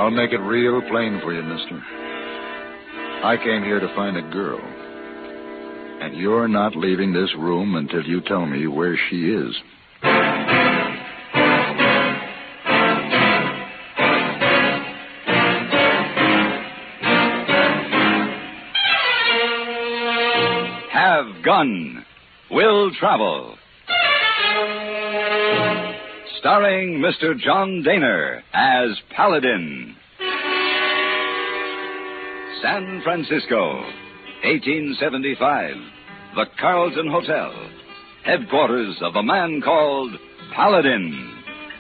I'll make it real plain for you, mister. I came here to find a girl. And you're not leaving this room until you tell me where she is. Have Gun. Will Travel. Starring Mr. John Daner as Paladin. San Francisco, 1875. The Carlton Hotel. Headquarters of a man called Paladin.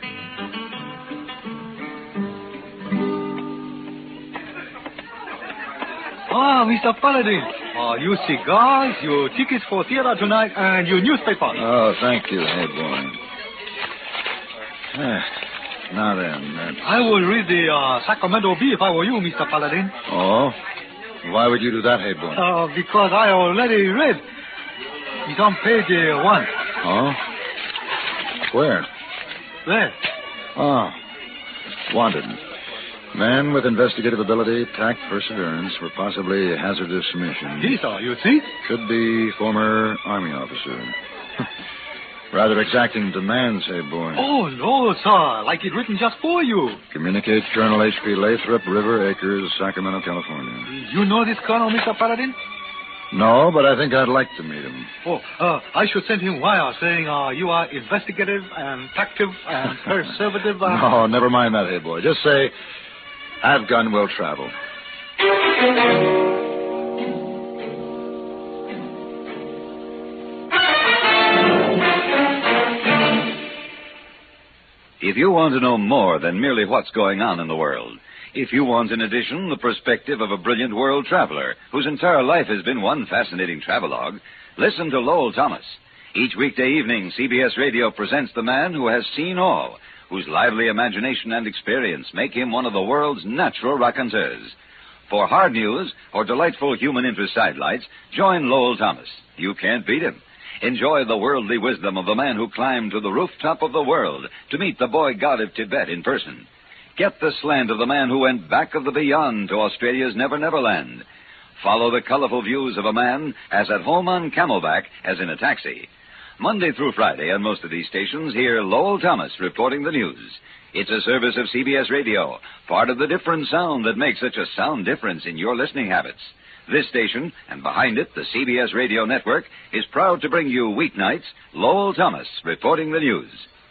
Ah, Mr. Paladin. Your cigars, your tickets for theater tonight, and your newspaper. Oh, thank you, hey boy. Now then. I will read the Sacramento Bee if I were you, Mr. Paladin. Oh? Why would you do that, hey boy? Because I already read. It's on page 1. Oh? Where? There. Oh. Wanted. Man with investigative ability, tact, perseverance for possibly hazardous mission. Yes, sir, you see? Should be former Army officer. Rather exacting demands, hey boy. Oh, no, sir. Like it written just for you. Communicate Colonel H.P. Lathrop, River Acres, Sacramento, California. You know this colonel, Mr. Paladin? No, but I think I'd like to meet him. Oh, I should send him wire saying you are investigative and tactive and perservative. No, never mind that, hey boy. Just say, Have Gun Will Travel. If you want to know more than merely what's going on in the world, if you want, in addition, the perspective of a brilliant world traveler whose entire life has been one fascinating travelogue, listen to Lowell Thomas. Each weekday evening, CBS Radio presents the man who has seen all, whose lively imagination and experience make him one of the world's natural raconteurs. For hard news or delightful human interest sidelights, join Lowell Thomas. You can't beat him. Enjoy the worldly wisdom of the man who climbed to the rooftop of the world to meet the boy god of Tibet in person. Get the slant of the man who went back of the beyond to Australia's Never Never Land. Follow the colorful views of a man as at home on Camelback as in a taxi. Monday through Friday on most of these stations, hear Lowell Thomas reporting the news. It's a service of CBS Radio, part of the different sound that makes such a sound difference in your listening habits. This station, and behind it, the CBS Radio Network, is proud to bring you weeknights, Lowell Thomas reporting the news.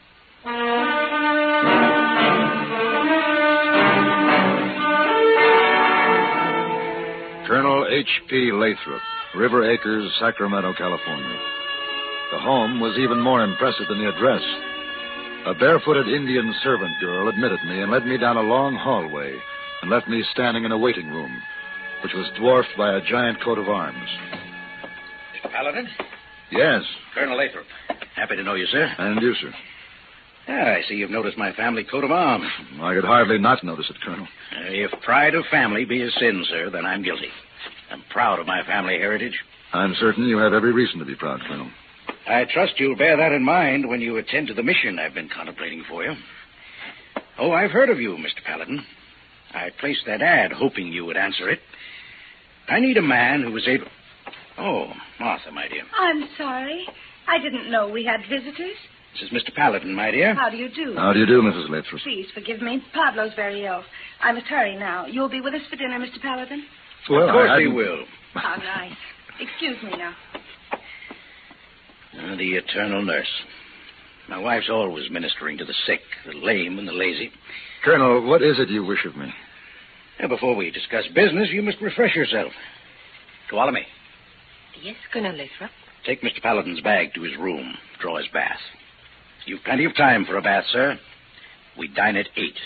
Colonel H.P. Lathrop, River Acres, Sacramento, California. The home was even more impressive than the address. A barefooted Indian servant girl admitted me and led me down a long hallway and left me standing in a waiting room, which was dwarfed by a giant coat of arms. Mr. Paladin? Yes. Colonel Lathrop. Happy to know you, sir. And you, sir. I see you've noticed my family coat of arms. I could hardly not notice it, Colonel. If pride of family be a sin, sir, then I'm guilty. I'm proud of my family heritage. I'm certain you have every reason to be proud, Colonel. I trust you'll bear that in mind when you attend to the mission I've been contemplating for you. Oh, I've heard of you, Mr. Paladin. I placed that ad hoping you would answer it. I need a man who is able... Oh, Martha, my dear. I'm sorry. I didn't know we had visitors. This is Mr. Paladin, my dear. How do you do? How do you do, Mrs. Lathrop? Please forgive me. Pablo's very ill. I must hurry now. You'll be with us for dinner, Mr. Paladin? Well, of course he will. How nice. Excuse me now. The eternal nurse. My wife's always ministering to the sick, the lame, and the lazy. Colonel, what is it you wish of me? Before we discuss business, you must refresh yourself. Tuolumne. Yes, Colonel Lathrop. Take Mr. Paladin's bag to his room. Draw his bath. You've plenty of time for a bath, sir. We dine at 8.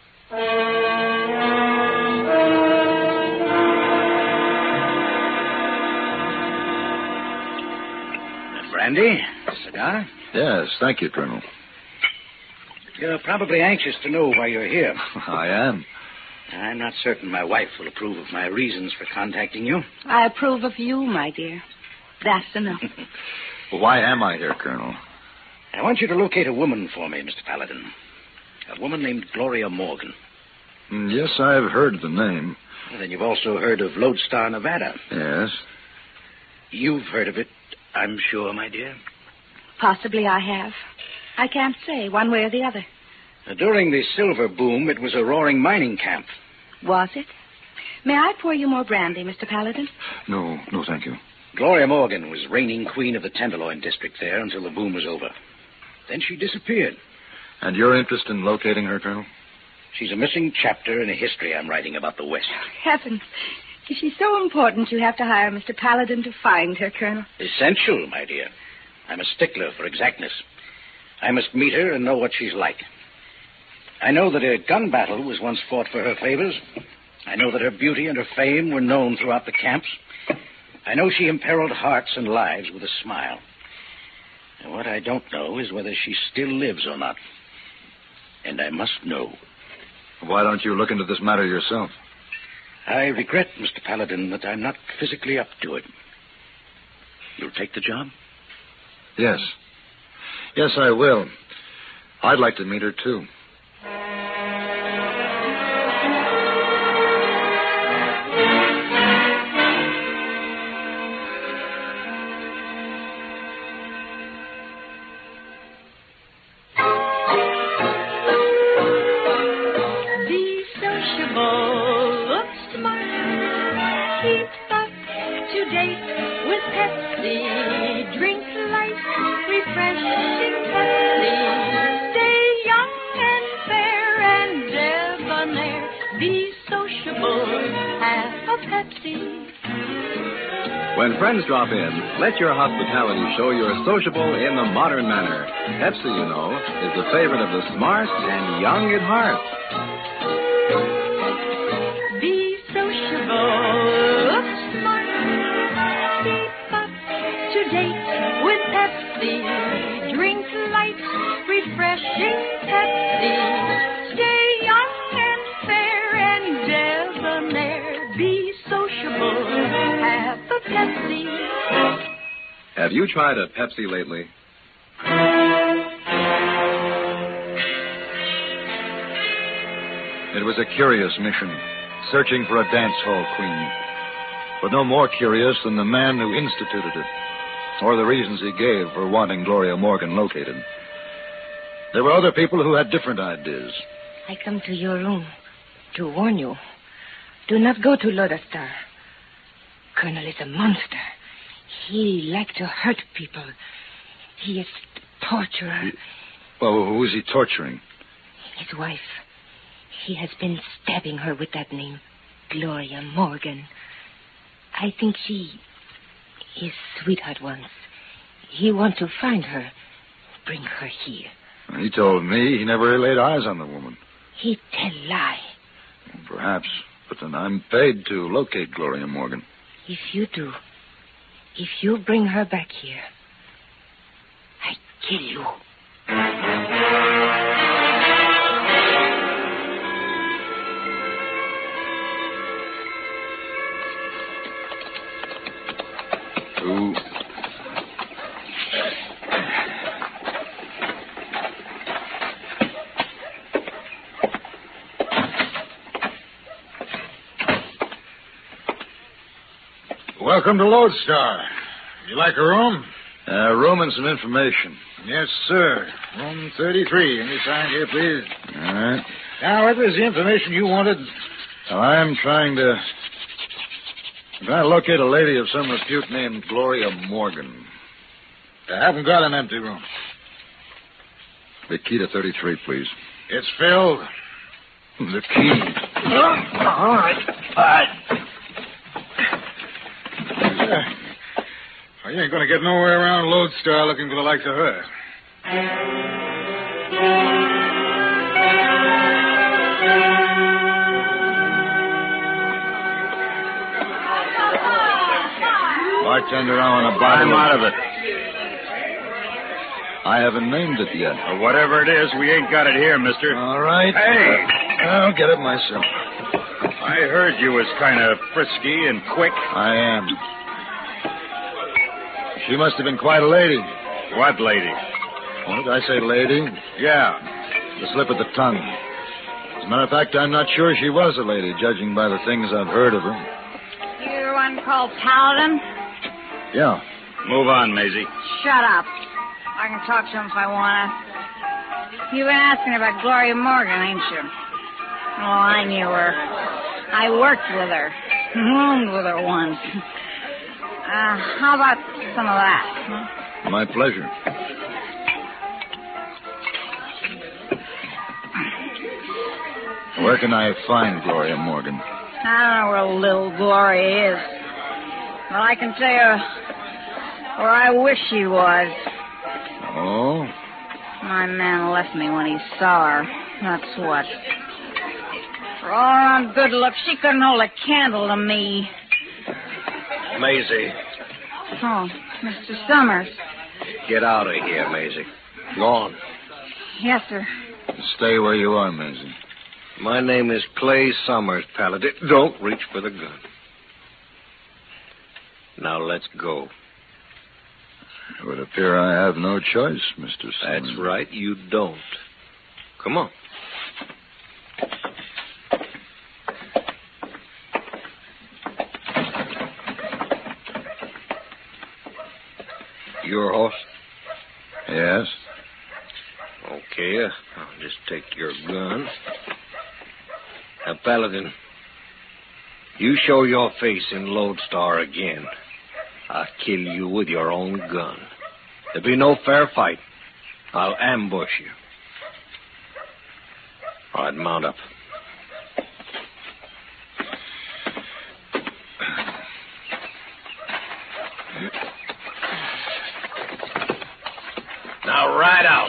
Brandy? Cigar? Yes, thank you, Colonel. You're probably anxious to know why you're here. I am. I'm not certain my wife will approve of my reasons for contacting you. I approve of you, my dear. That's enough. Well, why am I here, Colonel? I want you to locate a woman for me, Mr. Paladin. A woman named Gloria Morgan. Yes, I've heard the name. Well, then you've also heard of Lodestar, Nevada. Yes. You've heard of it, I'm sure, my dear. Possibly I have. I can't say one way or the other. During the silver boom, it was a roaring mining camp. Was it? May I pour you more brandy, Mr. Paladin? No, thank you. Gloria Morgan was reigning queen of the Tenderloin district there until the boom was over. Then she disappeared. And you're interested in locating her, Colonel? She's a missing chapter in a history I'm writing about the West. Heavens. Is she so important you have to hire Mr. Paladin to find her, Colonel? Essential, my dear. I'm a stickler for exactness. I must meet her and know what she's like. I know that a gun battle was once fought for her favors. I know that her beauty and her fame were known throughout the camps. I know she imperiled hearts and lives with a smile. And what I don't know is whether she still lives or not. And I must know. Why don't you look into this matter yourself? I regret, Mr. Paladin, that I'm not physically up to it. You'll take the job? Yes. Yes, I will. I'd like to meet her, too. When friends drop in, let your hospitality show you're sociable in the modern manner. Pepsi, you know, is the favorite of the smart and young at heart. Be sociable, smart, keep up to date with Pepsi. Drink light, refreshing Pepsi. Stay young and fair and debonair. Be sociable, have a Pepsi. Have you tried a Pepsi lately? It was a curious mission, searching for a dance hall queen. But no more curious than the man who instituted it, or the reasons he gave for wanting Gloria Morgan located. There were other people who had different ideas. I come to your room to warn you. Do not go to Lodestar. Colonel is a monster. He likes to hurt people. He is a torturer. Well, who is he torturing? His wife. He has been stabbing her with that name, Gloria Morgan. I think she his sweetheart once. He wants to find her, bring her here. He told me he never laid eyes on the woman. He tell lie. Perhaps, but then I'm paid to locate Gloria Morgan. If you do, if you bring her back here, I kill you. Who? Welcome to Lodestar. You like a room? A room and some information. Yes, sir. Room 33. Any sign here, please? All right. Now, what was the information you wanted? Well, I'm trying to locate a lady of some repute named Gloria Morgan. I haven't got an empty room. The key to 33, please. It's filled. The key. All right. All right. Well, you ain't going to get nowhere around Lodestar looking for the likes of her. Bartender, I want a bottle. I'm out of it. I haven't named it yet. Well, whatever it is, we ain't got it here, mister. All right. Hey! I'll get it myself. I heard you was kind of frisky and quick. I am. She must have been quite a lady. What lady? What did I say, lady? Yeah. The slip of the tongue. a matter of fact, I'm not sure she was a lady, judging by the things I've heard of her. You're one called Paladin? Yeah. Move on, Maisie. Shut up. I can talk to him if I want to. You've been asking about Gloria Morgan, ain't you? Oh, I knew her. I worked with her. Roomed with her once. How about some of that? Huh? My pleasure. Where can I find Gloria Morgan? I don't know where little Gloria is. But I can tell you where I wish she was. Oh? My man left me when he saw her. That's what. For all around good looks, she couldn't hold a candle to me. Maisie, Oh, Mr. Summers. get out of here, Maisie. Go on. Yes, sir. Stay where you are, Maisie. My name is Clay Summers, Paladin. Don't reach for the gun. Now let's go. It would appear I have no choice, Mr. Summers. That's right, you don't. Come on. Your horse? Yes? Okay, I'll just take your gun. Now, Paladin, you show your face in Lodestar again, I'll kill you with your own gun. There'll be no fair fight. I'll ambush you. All right, mount up. Now, ride out.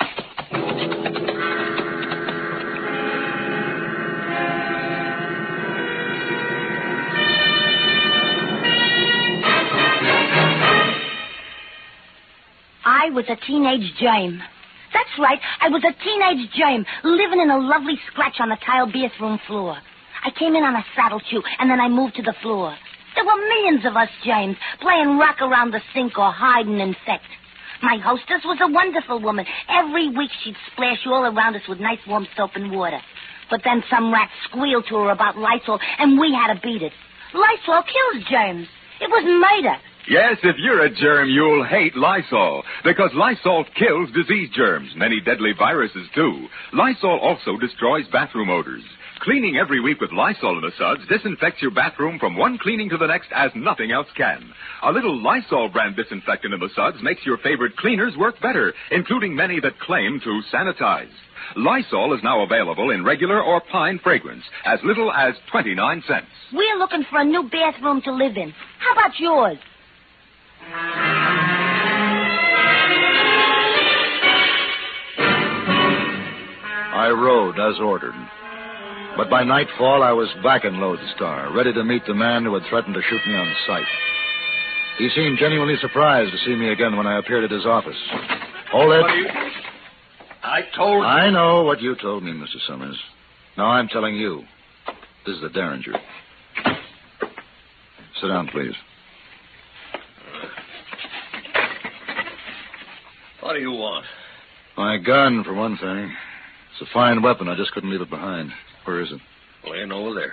I was a teenage germ. That's right, I was a teenage germ, living in a lovely scratch on the tiled bathroom floor. I came in on a saddle chew, and then I moved to the floor. There were millions of us germs, playing rock around the sink or hide and infect. My hostess was a wonderful woman. Every week she'd splash all around us with nice warm soap and water. But then some rat squealed to her about Lysol, and we had to beat it. Lysol kills germs. It was murder. Yes, if you're a germ, you'll hate Lysol, because Lysol kills disease germs, many deadly viruses, too. Lysol also destroys bathroom odors. Cleaning every week with Lysol in the suds disinfects your bathroom from one cleaning to the next as nothing else can. A little Lysol brand disinfectant in the suds makes your favorite cleaners work better, including many that claim to sanitize. Lysol is now available in regular or pine fragrance, as little as 29 cents. We're looking for a new bathroom to live in. How about yours? I rode as ordered. But by nightfall, I was back in Lodestar, ready to meet the man who had threatened to shoot me on sight. He seemed genuinely surprised to see me again when I appeared at his office. Hold it. I know what you told me, Mr. Summers. Now I'm telling you. This is the Derringer. Sit down, please. What do you want? My gun, for one thing. It's a fine weapon. I just couldn't leave it behind. Where is it? Laying over there.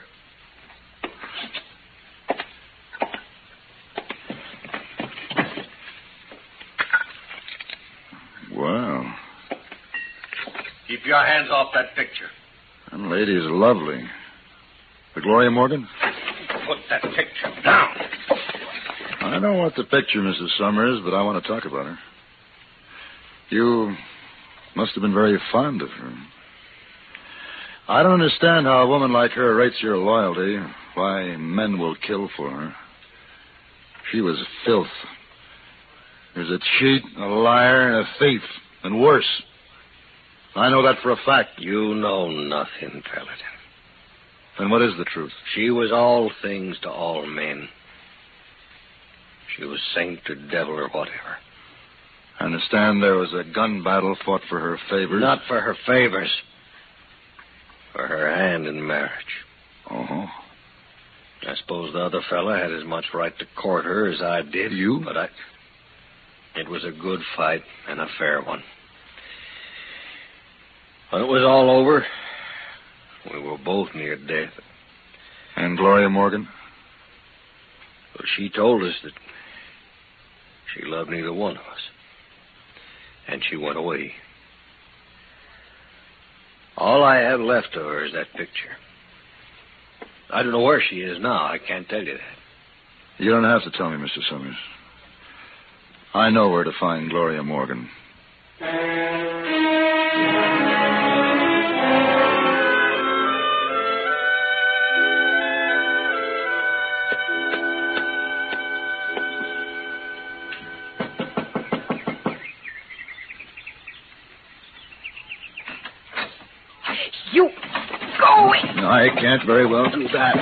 Wow. Keep your hands off that picture. That lady is lovely. The Gloria Morgan? Put that picture down. I don't want the picture, Mrs. Summers, but I want to talk about her. You must have been very fond of her. I don't understand how a woman like her rates your loyalty, why men will kill for her. She was filth. She was a cheat, a liar, and a thief, and worse. I know that for a fact. You know nothing, Paladin. Then what is the truth? She was all things to all men. She was saint or devil or whatever. I understand there was a gun battle fought for her favors. Not for her favors. For her hand in marriage. Oh. I suppose the other fella had as much right to court her as I did. You? But it was a good fight and a fair one. When it was all over, We were both near death. And Gloria Morgan? Well, she told us that she loved neither one of us. And she went away. All I have left of her is that picture. I don't know where she is now. I can't tell you that. You don't have to tell me, Mr. Summers. I know where to find Gloria Morgan. You go away. No, I can't very well do that.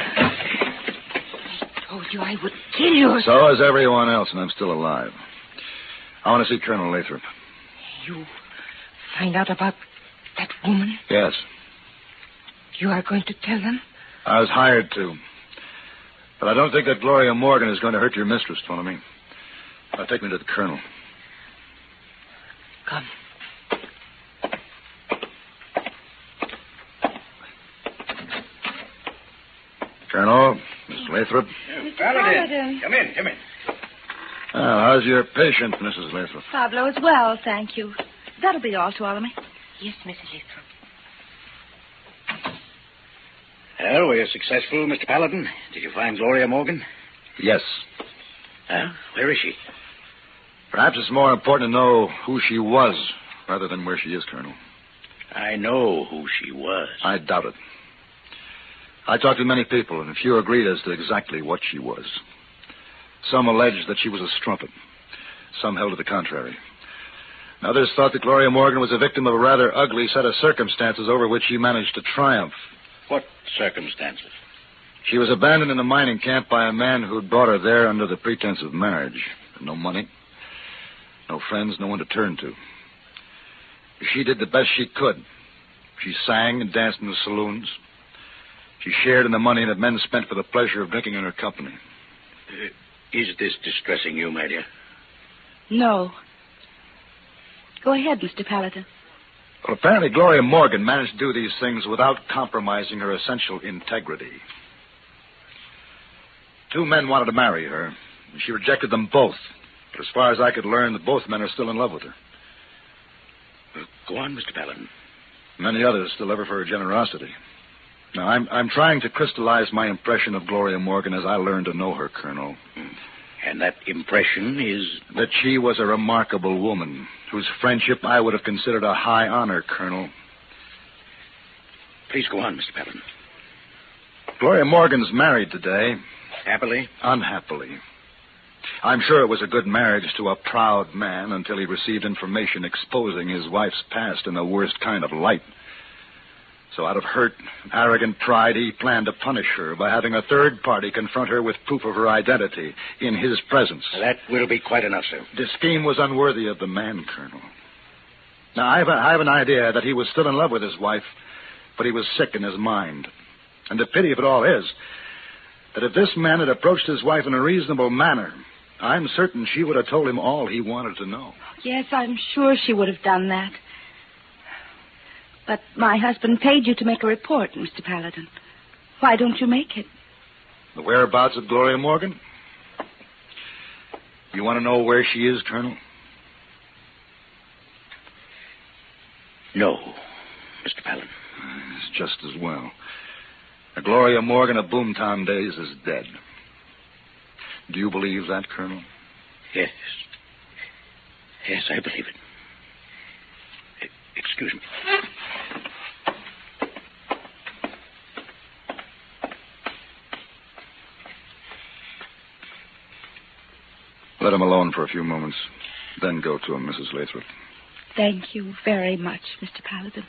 I told you I would kill you. So is everyone else, and I'm still alive. I want to see Colonel Lathrop. You find out about that woman? Yes. You are going to tell them? I was hired to. But I don't think that Gloria Morgan is going to hurt your mistress, Ptolemy. Now take me to the Colonel. Come. Colonel, Miss Lathrop. Paladin. Come in. How's your patient, Mrs. Lathrop? Pablo is well, thank you. That'll be all, Ptolemy. Yes, Mrs. Lathrop. Well, were you successful, Mr. Paladin? Did you find Gloria Morgan? Yes. Where is she? Perhaps it's more important to know who she was rather than where she is, Colonel. I know who she was. I doubt it. I talked to many people, and few agreed as to exactly what she was. Some alleged that she was a strumpet. Some held to the contrary. Others thought that Gloria Morgan was a victim of a rather ugly set of circumstances over which she managed to triumph. What circumstances? She was abandoned in a mining camp by a man who'd brought her there under the pretense of marriage. No money, no friends, no one to turn to. She did the best she could. She sang and danced in the saloons. She shared in the money that men spent for the pleasure of drinking in her company. Is this distressing you, my dear? No. Go ahead, Mr. Paladin. Well, apparently Gloria Morgan managed to do these things without compromising her essential integrity. 2 men wanted to marry her, and she rejected them both. But as far as I could learn, both men are still in love with her. Go on, Mr. Paladin. Many others still love her for her generosity. Now, I'm trying to crystallize my impression of Gloria Morgan as I learned to know her, Colonel. And that impression is? That she was a remarkable woman, whose friendship I would have considered a high honor, Colonel. Please go on, Mr. Paladin. Gloria Morgan's married today. Happily? Unhappily. I'm sure it was a good marriage to a proud man until he received information exposing his wife's past in the worst kind of light. So out of hurt and arrogant pride, he planned to punish her by having a third party confront her with proof of her identity in his presence. That will be quite enough, sir. The scheme was unworthy of the man, Colonel. Now, I have an idea that he was still in love with his wife, but he was sick in his mind. And the pity of it all is that if this man had approached his wife in a reasonable manner, I'm certain she would have told him all he wanted to know. Yes, I'm sure she would have done that. But my husband paid you to make a report, Mr. Paladin. Why don't you make it? The whereabouts of Gloria Morgan? You want to know where she is, Colonel? No, Mr. Paladin. It's just as well. The Gloria Morgan of Boomtown days is dead. Do you believe that, Colonel? Yes. Yes, I believe it. Excuse me. Let him alone for a few moments. Then go to him, Mrs. Lathrop. Thank you very much, Mr. Paladin.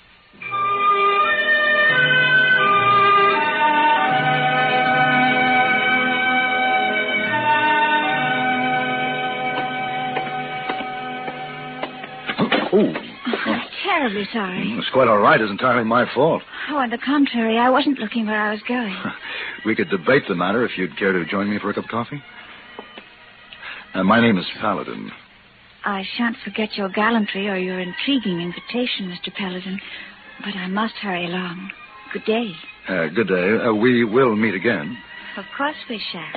I'm terribly sorry. It's quite all right. It's entirely my fault. Oh, on the contrary, I wasn't looking where I was going. We could debate the matter if you'd care to join me for a cup of coffee. My name is Paladin. I shan't forget your gallantry or your intriguing invitation, Mr. Paladin, but I must hurry along. Good day. Good day. We will meet again. Of course we shall.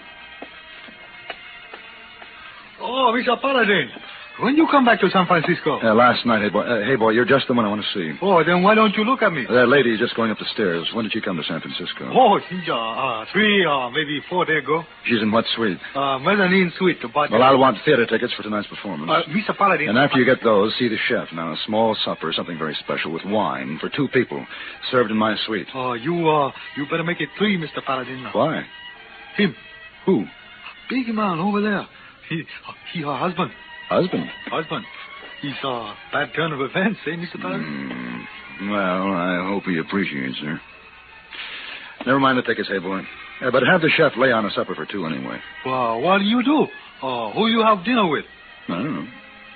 Oh, Mr. Paladin. When you come back to San Francisco? Last night, hey, boy, you're just the one I want to see. Oh, then why don't you look at me? That lady is just going up the stairs. When did she come to San Francisco? Oh, three, maybe 4 days ago. She's in what suite? Mezzanine suite. But, well, I'll want theater tickets for tonight's performance. Mr. Paladin. And after you get those, see the chef. Now, a small supper, something very special, with wine for 2 people, served in my suite. Oh, you better make it 3, Mr. Paladin. Why? Him. Who? Big man over there. He her husband. Husband? Husband. He's a bad turn of events, eh, Mr. Paladin? Well, I hope he appreciates her. Never mind the tickets, hey, boy. But have the chef lay on a supper for 2 anyway. Well, what do you do? Who you have dinner with? I don't know.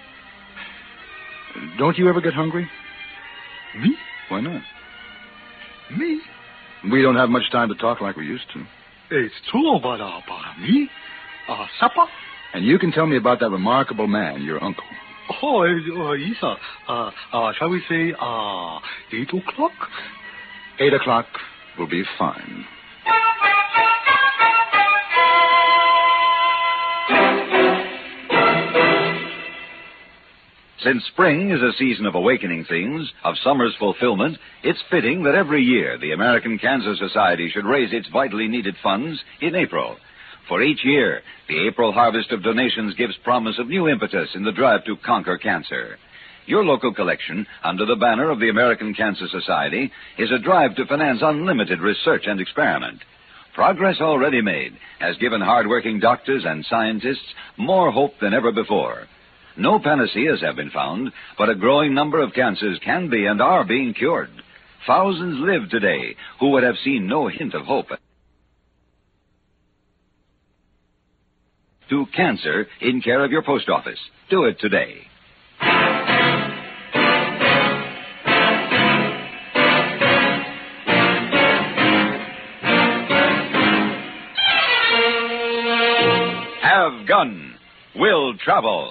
Don't you ever get hungry? Me? Why not? Me? We don't have much time to talk like we used to. It's true, but me? Supper? And you can tell me about that remarkable man, your uncle. Oh, Isa. Shall we say, 8 o'clock? 8 o'clock will be fine. Since spring is a season of awakening things, of summer's fulfillment, it's fitting that every year the American Cancer Society should raise its vitally needed funds in April. For each year, the April harvest of donations gives promise of new impetus in the drive to conquer cancer. Your local collection, under the banner of the American Cancer Society, is a drive to finance unlimited research and experiment. Progress already made has given hard-working doctors and scientists more hope than ever before. No panaceas have been found, but a growing number of cancers can be and are being cured. Thousands live today who would have seen no hint of hope. To cancer in care of your post office. Do it today. Have Gun. Will Travel.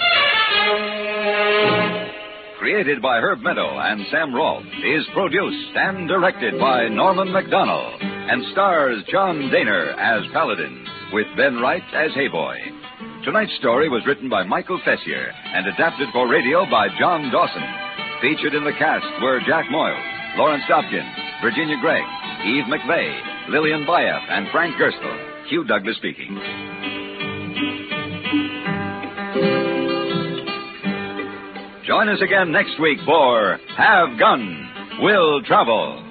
Created by Herb Meadow and Sam Rolfe, is produced and directed by Norman MacDonald, and stars John Daner as Paladin, with Ben Wright as Hayboy. Tonight's story was written by Michael Fessier and adapted for radio by John Dawson. Featured in the cast were Jack Moyles, Lawrence Dobkin, Virginia Gregg, Eve McVeigh, Lillian Bayef, and Frank Gerstle. Hugh Douglas speaking. Join us again next week for Have Gun. Will Travel.